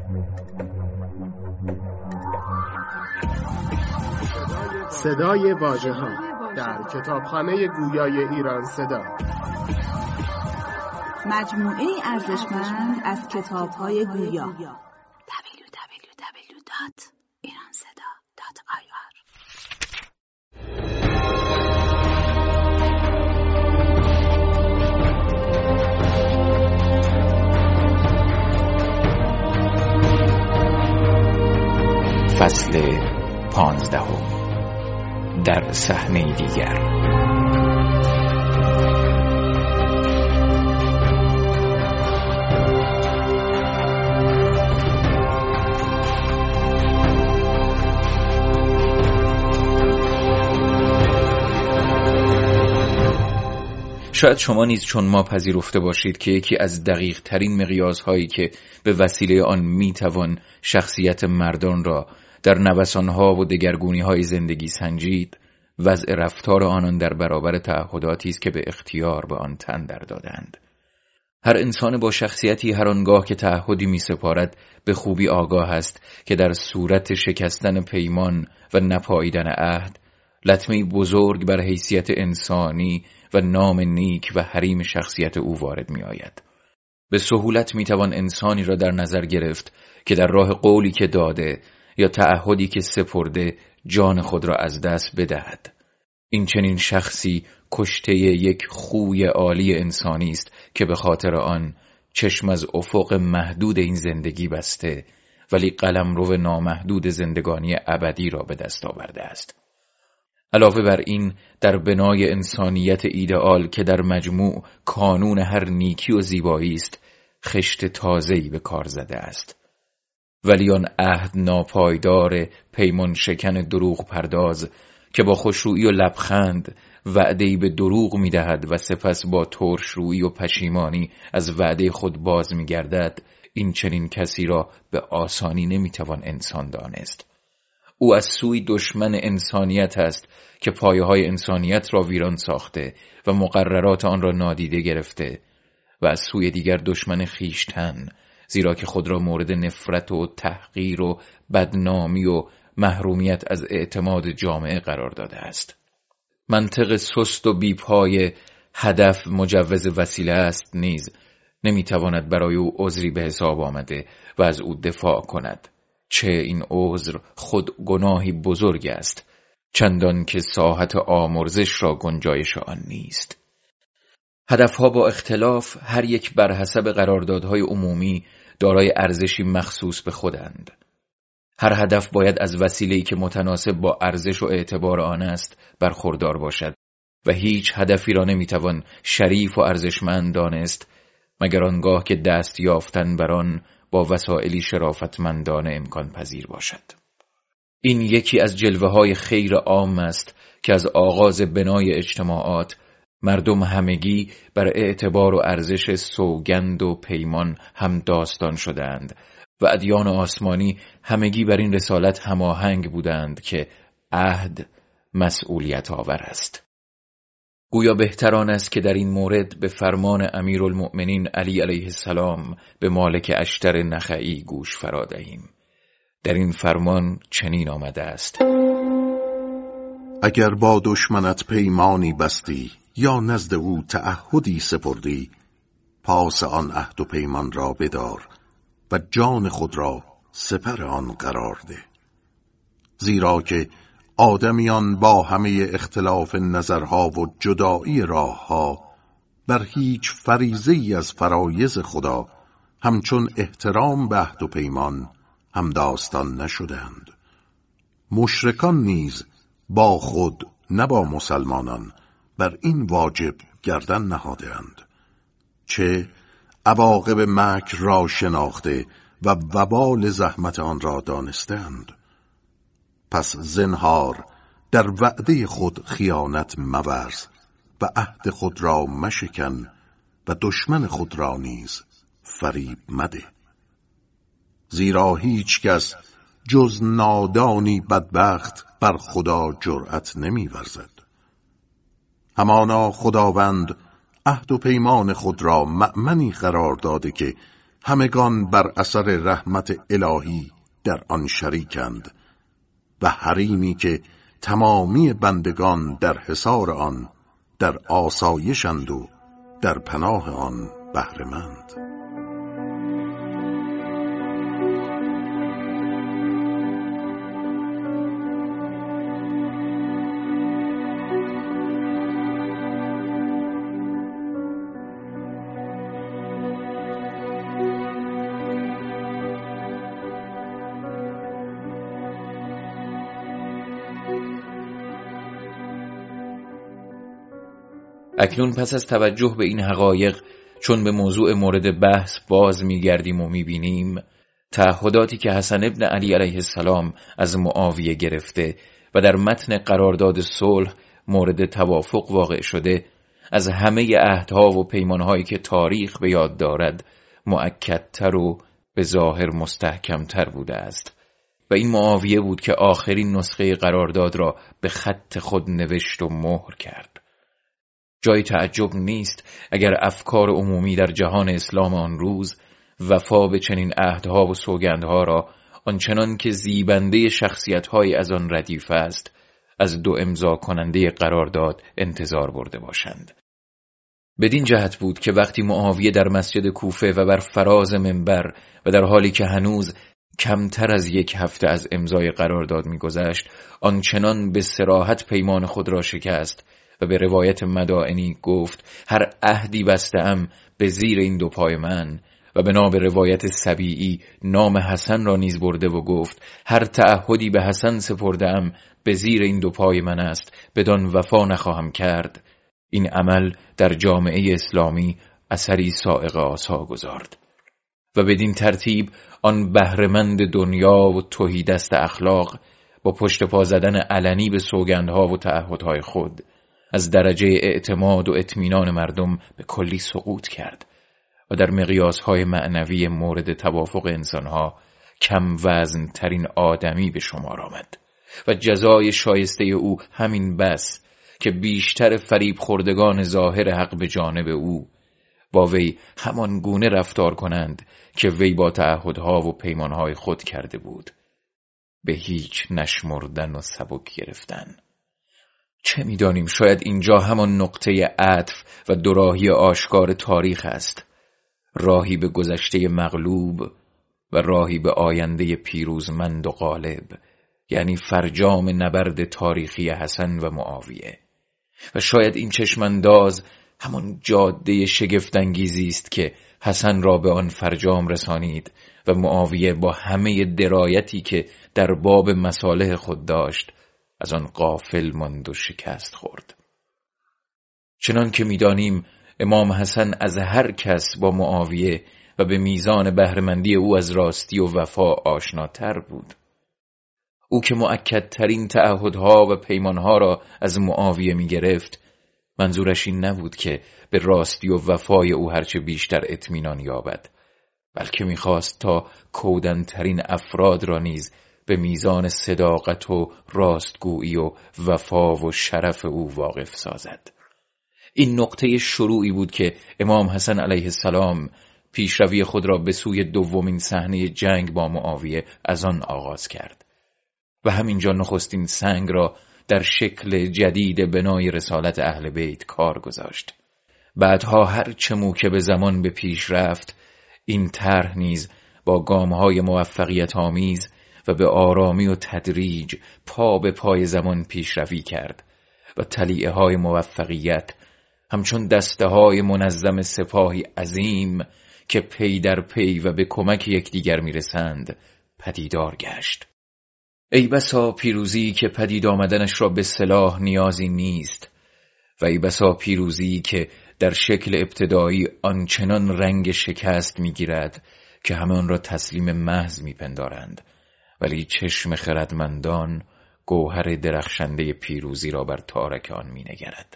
صدای واژه‌ها در کتابخانه گویای ایران صدا، مجموعه ارزشمند از کتاب‌های گویا. www.iranseda.ir فصل 15 در صحنه دیگر. شاید شما نیز چون ما پذیرفته باشید که یکی از دقیق ترین مقیاس هایی که به وسیله آن میتوان شخصیت مردان را در نوسانها و دگرگونی های زندگی سنجید، وضع رفتار آنان در برابر تعهداتی است که به اختیار به آن تن در دادند. هر انسان با شخصیتی هر آنگاه که تعهدی می سپارد به خوبی آگاه است که در صورت شکستن پیمان و نپاییدن عهد، لطمه‌ای بزرگ بر حیثیت انسانی و نام نیک و حریم شخصیت او وارد می آید. به سهولت می توان انسانی را در نظر گرفت که در راه قولی که داده یا تعهدی که سپرده جان خود را از دست بدهد. این چنین شخصی کشته یک خوی عالی انسانی است که به خاطر آن چشم از افق محدود این زندگی بسته ولی قلمرو نامحدود زندگانی ابدی را به دست آورده است. علاوه بر این، در بنای انسانیت ایدئال که در مجموع کانون هر نیکی و زیبایی است، خشت تازه‌ای به کار زده است. ولی آن عهد ناپایدار پیمان شکن دروغ پرداز که با خوشرویی و لبخند وعده‌ای به دروغ می‌دهد و سپس با ترش‌رویی و پشیمانی از وعده خود باز می‌گردد، این چنین کسی را به آسانی نمی‌توان انسان دانست. او از سوی دشمن انسانیت است که پایه‌های انسانیت را ویران ساخته و مقررات آن را نادیده گرفته، و از سوی دیگر دشمن خویشتن، زیرا که خود را مورد نفرت و تحقیر و بدنامی و محرومیت از اعتماد جامعه قرار داده است. منطق سست و بیپای هدف مجوز وسیله است نیز نمیتواند برای او عذری به حساب آمده و از او دفاع کند، چه این عذر خود گناهی بزرگ است، چندان که ساحت آمرزش را گنجایش آن نیست. هدفها با اختلاف هر یک بر حسب قراردادهای عمومی دارای ارزشی مخصوص به خودند. هر هدف باید از وسیله‌ای که متناسب با ارزش و اعتبار آن است برخوردار باشد و هیچ هدفی را نمیتوان شریف و ارزشمند دانست مگر آنگاه که دست یافتن بر آن با وسائلی شرافتمندانه امکان پذیر باشد. این یکی از جلوه‌های خیر عام است که از آغاز بنای اجتماعات مردم همگی بر اعتبار و ارزش سوگند و پیمان هم داستان شدند و ادیان آسمانی همگی بر این رسالت هماهنگ بودند که عهد مسئولیت آور است. گویا بهتر آن است که در این مورد به فرمان امیرالمؤمنین علی علیه السلام به مالک اشتر نخعی گوش فرا دهیم. در این فرمان چنین آمده است: اگر با دشمنت پیمانی بستی یا نزد او تعهدی سپردی، پاس آن عهد و پیمان را بدار و جان خود را سپر آن قرار ده. زیرا که آدمیان با همه اختلاف نظرها و جدایی راهها بر هیچ فریضه‌ای از فرایض خدا همچون احترام به عهد و پیمان هم داستان نشدند. مشرکان نیز با خود نه با مسلمانان بر این واجب گردن نهادند، چه عواقب مکر را شناخته و وبال زحمت آن را دانستند. پس زنهار در وعده خود خیانت مورز و عهد خود را مشکن و دشمن خود را نیز فریب مده. زیرا هیچ کس جز نادانی بدبخت بر خدا جرأت نمی ورزد. همانا خداوند عهد و پیمان خود را مأمنی قرار داده که همگان بر اثر رحمت الهی در آن شریکند و حریمی که تمامی بندگان در حصار آن در آسایشند و در پناه آن بهره‌مند. اکنون پس از توجه به این حقایق، چون به موضوع مورد بحث باز می‌گردیم و می‌بینیم تعهداتی که حسن ابن علی علیه السلام از معاویه گرفته و در متن قرارداد صلح مورد توافق واقع شده، از همه عهدها و پیمانهایی که تاریخ به یاد دارد مؤکدتر و به ظاهر مستحکمتر بوده است و این معاویه بود که آخرین نسخه قرارداد را به خط خود نوشت و مهر کرد. جای تعجب نیست اگر افکار عمومی در جهان اسلام آن روز وفا به چنین عهدها و سوگندها را آنچنان که زیبنده شخصیت‌های از آن ردیف است از دو امضا کننده قرارداد انتظار برده باشند. بدین جهت بود که وقتی معاویه در مسجد کوفه و بر فراز منبر و در حالی که هنوز کمتر از 1 هفته از امضای قرارداد می‌گذشت آنچنان به صراحت پیمان خود را شکست و به روایت مدائنی گفت هر عهدی بسته‌ام به زیر این 2 پای من، و بنا به روایت سبیعی نام حسن را نیز برده و گفت هر تعهدی به حسن سپرده‌ام به زیر این 2 پای من است بدان وفا نخواهم کرد، این عمل در جامعه اسلامی اثری صاعقه آسا گذارد و بدین ترتیب آن بهره‌مند دنیا و تهیدست اخلاق با پشت پا زدن علنی به سوگندها و تعهدهای خود از درجه اعتماد و اطمینان مردم به کلی سقوط کرد و در مقیاسهای معنوی مورد توافق انسانها کم وزن ترین آدمی به شمار آمد و جزای شایسته او همین بس که بیشتر فریب خوردگان ظاهر حق به جانب او با وی همان گونه رفتار کنند که وی با تعهدها و پیمانهای خود کرده بود، به هیچ نشمردن و سبک گرفتن. چه می‌دانیم، شاید اینجا همان نقطه عطف و دوراهی آشکار تاریخ است، راهی به گذشته مغلوب و راهی به آینده پیروزمند و غالب، یعنی فرجام نبرد تاریخی حسن و معاویه. و شاید این چشمانداز همان جاده شگفت‌انگیزی است که حسن را به آن فرجام رسانید و معاویه با همه درایتی که در باب مصالح خود داشت از آن غافل ماند و شکست خورد. چنان که می‌دانیم امام حسن از هر کس با معاویه و به میزان بهره‌مندی او از راستی و وفا آشناتر بود. او که مؤکدترین تعهدها و پیمانها را از معاویه می‌گرفت، منظورش این نبود که به راستی و وفای او هرچه بیشتر اطمینان یابد، بلکه می‌خواست تا کودن‌ترین افراد را نیز به میزان صداقت و راستگویی و وفا و شرف او واقف سازد. این نقطه شروعی بود که امام حسن علیه السلام پیشروی خود را به سوی دومین صحنه جنگ با معاویه از آن آغاز کرد و همینجا نخستین سنگ را در شکل جدید بنای رسالت اهل بیت کار گذاشت. بعدها هر چمو که به زمان به پیش رفت، این طرح نیز با گام‌های موفقیت آمیز و به آرامی و تدریج پا به پای زمان پیشروی کرد و طلیعه‌های موفقیت همچون دسته‌های منظم سپاهی عظیم که پی در پی و به کمک یکدیگر می‌رسند پدیدار گشت. ای بسا پیروزی که پدید آمدنش را به سلاح نیازی نیست و ای بسا پیروزی که در شکل ابتدایی آنچنان رنگ شکست می‌گیرد که همه آن را تسلیم محض می‌پندارند، ولی چشم خردمندان گوهر درخشنده پیروزی را بر تارک آن می‌نگرد.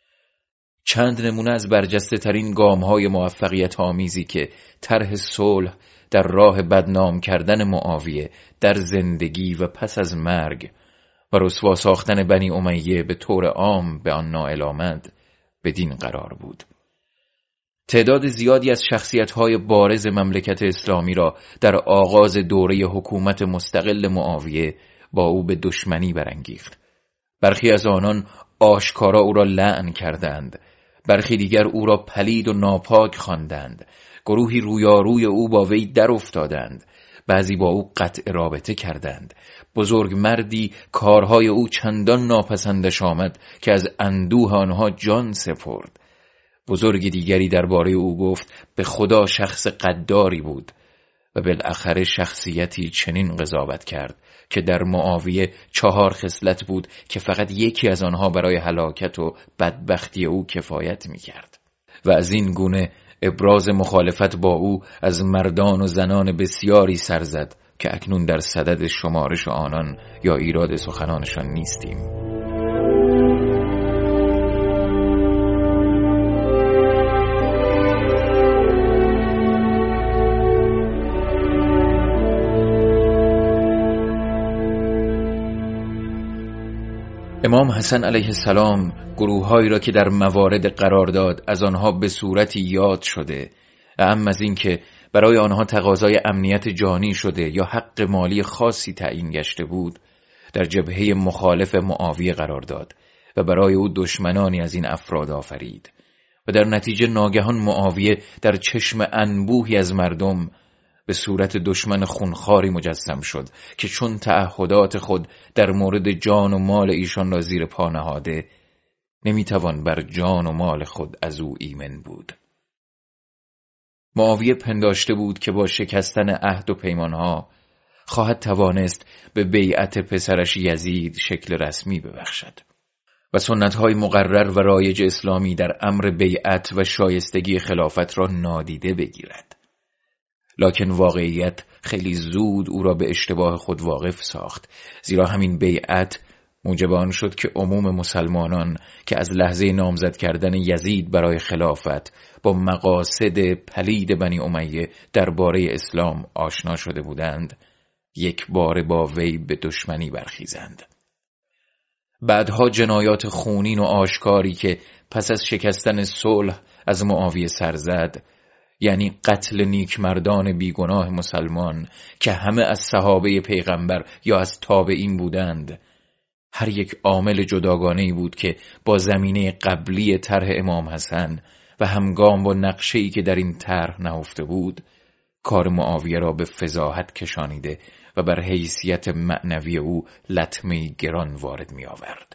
چند نمونه از برجسته ترین گام‌های موفقیت آمیزی که طرح صلح در راه بدنام کردن معاویه در زندگی و پس از مرگ و رسوا ساختن بنی امیه به طور عام به آن نائل آمد بدین قرار بود. تعداد زیادی از شخصیت‌های بارز مملکت اسلامی را در آغاز دوره حکومت مستقل معاویه با او به دشمنی برانگیخت. برخی از آنان آشکارا او را لعن کردند، برخی دیگر او را پلید و ناپاک خواندند، گروهی رویاروی او با وی در افتادند، بعضی با او قطع رابطه کردند. بزرگ مردی کارهای او چندان ناپسندش آمد که از اندوه آنها جان سپرد. بزرگ دیگری درباره او گفت به خدا شخص غداری بود و بالاخره شخصیتی چنین قضاوت کرد که در معاویه 4 خصلت بود که فقط یکی از آنها برای هلاکت و بدبختی او کفایت می‌کرد و از این گونه ابراز مخالفت با او از مردان و زنان بسیاری سر زد که اکنون در صدد شمارش آنان یا ایراد سخنانشان نیستیم. امام حسن علیه السلام گروه‌هایی را که در موارد قرار داد از آنها به صورتی یاد شده، اعم از این که برای آنها تقاضای امنیت جانی شده یا حق مالی خاصی تعیین گشته بود، در جبهه مخالف معاویه قرار داد و برای او دشمنانی از این افراد آفرید و در نتیجه ناگهان معاویه در چشم انبوهی از مردم به صورت دشمن خونخواری مجسم شد که چون تعهدات خود در مورد جان و مال ایشان را زیر پا نهاده، نمیتوان بر جان و مال خود از او ایمن بود. معاویه پنداشته بود که با شکستن عهد و پیمانها خواهد توانست به بیعت پسرش یزید شکل رسمی ببخشد و سنت‌های مقرر و رایج اسلامی در امر بیعت و شایستگی خلافت را نادیده بگیرد. لکن واقعیت خیلی زود او را به اشتباه خود واقف ساخت، زیرا همین بیعت موجب آن شد که عموم مسلمانان که از لحظه نامزد کردن یزید برای خلافت با مقاصد پلید بنی امیه درباره اسلام آشنا شده بودند، یک بار با وی به دشمنی برخیزند. بعدها جنایات خونین و آشکاری که پس از شکستن صلح از معاویه سر زد، یعنی قتل نیکمردان بیگناه مسلمان که همه از صحابه پیغمبر یا از تابعین بودند، هر یک عامل جداگانه‌ای بود که با زمینه قبلی طرح امام حسن و همگام با نقشه‌ای که در این طرح نهفته بود، کار معاویه را به فضاحت کشانیده و بر حیثیت معنوی او لطمه‌ای گران وارد می آورد.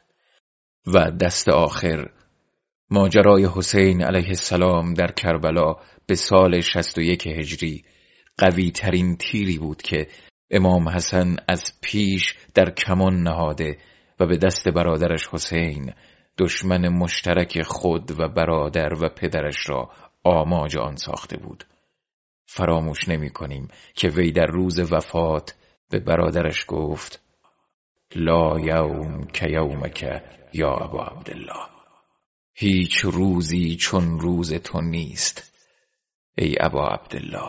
و دست آخر ماجرای حسین علیه السلام در کربلا به سال 61 هجری قوی ترین تیری بود که امام حسن از پیش در کمان نهاده و به دست برادرش حسین، دشمن مشترک خود و برادر و پدرش را آماج آن ساخته بود. فراموش نمی کنیم که وی در روز وفات به برادرش گفت: لا یوم که یومک یا ابا عبدالله، هیچ روزی چون روز تو نیست ای ابا عبدالله.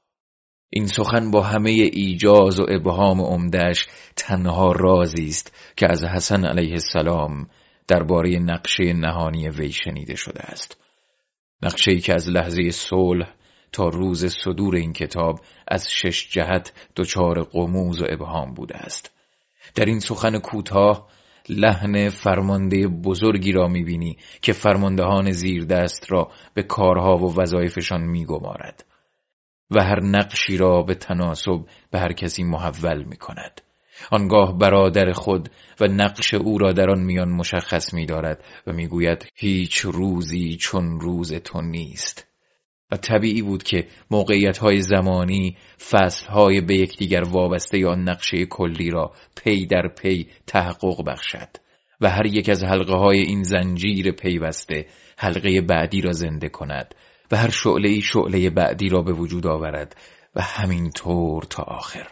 این سخن با همه ایجاز و ابهام عمده‌اش تنها رازی است که از حسن علیه السلام درباره نقشه نهانی وی شنیده شده است. نقشه‌ای که از لحظه صلح تا روز صدور این کتاب از 6 جهت دچار غموض و ابهام بوده است. در این سخن کوتاه لحن فرمانده بزرگی را می‌بینی که فرماندهان زیر دست را به کارها و وظایفشان می‌گمارد و هر نقشی را به تناسب به هر کسی محول می‌کند. آنگاه برادر خود و نقش او را در آن میان مشخص می‌دارد و می‌گوید هیچ روزی چون روز تو نیست. و طبیعی بود که موقعیت‌های زمانی فصل‌های به یکدیگر وابسته آن نقشه کلی را پی در پی تحقق بخشد و هر یک از حلقه‌های این زنجیر پیوسته حلقه بعدی را زنده کند و هر شعله‌ای شعله بعدی را به وجود آورد و همینطور تا آخر.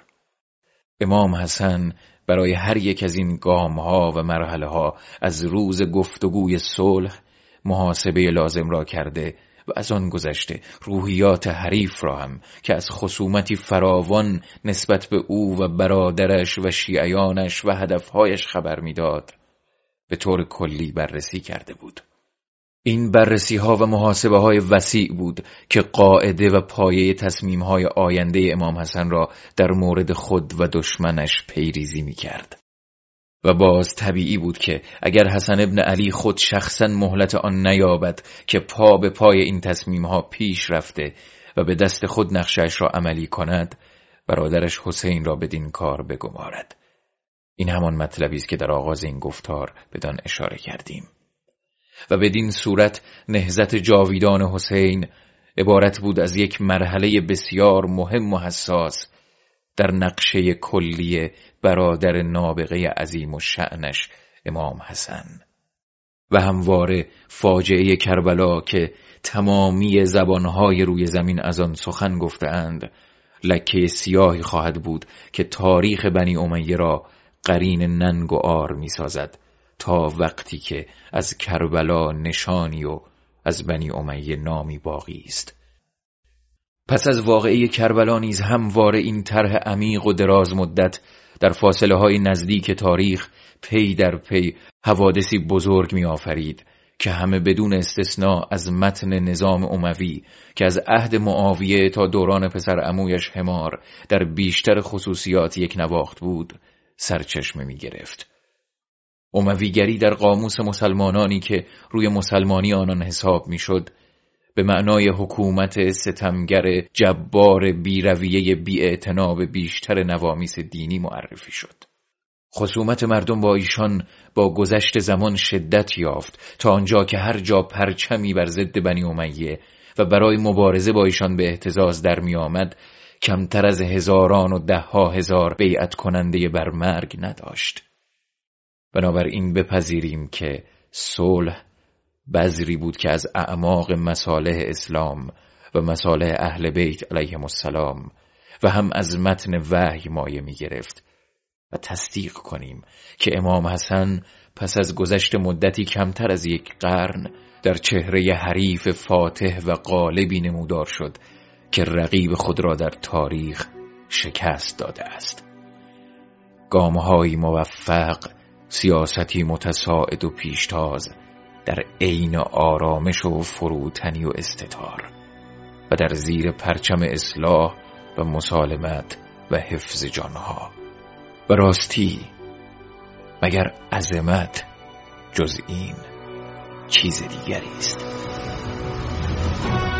امام حسن برای هر یک از این گام‌ها و مرحله‌ها از روز گفتگوی صلح محاسبه لازم را کرده و از آن گذشته روحیات حریف را هم که از خصومتی فراوان نسبت به او و برادرش و شیعیانش و هدفهایش خبر می‌داد، به طور کلی بررسی کرده بود. این بررسی ها و محاسبه های وسیع بود که قاعده و پایه تصمیم های آینده امام حسن را در مورد خود و دشمنش پیریزی می کرد. و باز طبیعی بود که اگر حسن ابن علی خود شخصا مهلت آن نیابد که پا به پای این تصمیم ها پیش رفته و به دست خود نقشه‌اش را عملی کند، برادرش حسین را بدین کار بگمارد. این همان مطلبی است که در آغاز این گفتار بدان اشاره کردیم. و بدین صورت نهضت جاویدان حسین عبارت بود از یک مرحله بسیار مهم و حساس در نقشه کلی برادر نابغه عظیم و شأنش امام حسن. و همواره فاجعه کربلا که تمامی زبانهای روی زمین از آن سخن گفتند، لکه سیاهی خواهد بود که تاریخ بنی امیه را قرین ننگ و عار می سازد تا وقتی که از کربلا نشانی و از بنی امیه نامی باقی است. پس از واقعه کربلا نیز همواره این طرح عمیق و دراز مدت در فاصله های نزدیک تاریخ پی در پی حوادثی بزرگ می آفرید که همه بدون استثناء از متن نظام اموی که از عهد معاویه تا دوران پسر عمویش حمار در بیشتر خصوصیات یک نواخت بود سرچشمه می گرفت. امویگری در قاموس مسلمانانی که روی مسلمانی آنان حساب می شد به معنای حکومت ستمگر جبار بیرویه بی‌اعتنا بیشتر نوامیس دینی معرفی شد. خصومت مردم با ایشان با گذشت زمان شدت یافت تا آنجا که هر جا پرچمی بر ضد بنی امیه و برای مبارزه با ایشان به اهتزاز در می آمد کمتر از هزاران و ده‌ها هزار بیعت کننده بر مرگ نداشت. بنابراین بپذیریم که صلح بذری بود که از اعماق مصالح اسلام و مصالح اهل بیت علیهم السلام و هم از متن وحی مایه می گرفت و تصدیق کنیم که امام حسن پس از گذشت مدتی کمتر از یک قرن در چهره حریف فاتح و غالبی نمودار شد که رقیب خود را در تاریخ شکست داده است. گام‌های موفق، سیاستی متساعد و پیشتاز در عین آرامش و فروتنی و استتار و در زیر پرچم اصلاح و مسالمت و حفظ جانها. و راستی مگر عظمت جز این چیز دیگری است؟